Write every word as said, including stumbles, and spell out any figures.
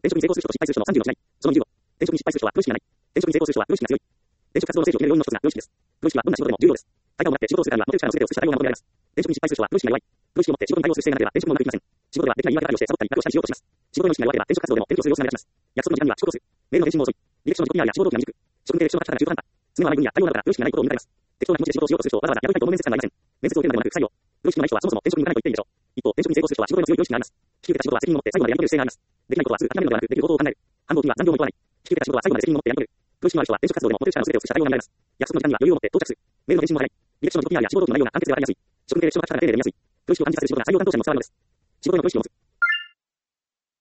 転職に成功する人と失敗する人のさんじゅうの違い。そのにじゅうご。転職に失敗する人はプロ意識がない。転職に成功する人はプロ意識が強い。転職活動の成果を決める要因の一つがプロ意識です。プロ意識はどんな仕事でも重要です。対価をもらって仕事をするためには、持てる力の全てを尽くした対応が求められます。転職に失敗する人はプロ意識が弱い。プロ意識を持って仕事に対応する姿勢がなければ転職もうまくいきません。仕事ではできない言い訳ばかりをしてサボったり楽をしたりしようとします。仕事の意識が弱ければ転職活動でも勉強する様子が目立ちます。約束の時間には遅刻する。メールの返信も遅い。履歴書の自己 ピーアール や仕事動機が未熟。職務経歴書の書き方が中途半端。詰めはない分野、対応などからプロ意識がないことを見られます。適当な気持ちで仕事をしようとする人をわざわざやるたいと思う面接官がいません。面接を受けるまでもなく不採用。プロ意識のない人はそもそも転職に行かないと言っていいでしょう。一方、転職に成功する人は仕事への強いプロ意識があります。引き受けた仕事は責任を持って最後までやり遂げる姿勢があります。できないことはすぐ諦めるのではなく、できることを考える。繁忙期には残業も問わない。引き受けた仕事は最後まで責任を持ってやり遂げる。プロ意識のある人は転職活動でも持てる力の全てを尽くした対応が見られます。約束の時間には余裕を持って到着する。メールの返信も早い。履歴書の自己 ピーアール や仕事動機の内容が簡潔で分かりやすい。職務経歴書の書き方が丁寧で見やすい。プロ意識を感じさせる仕事が採用担当者にも伝わるのです。仕事へのプロ意識を持つ。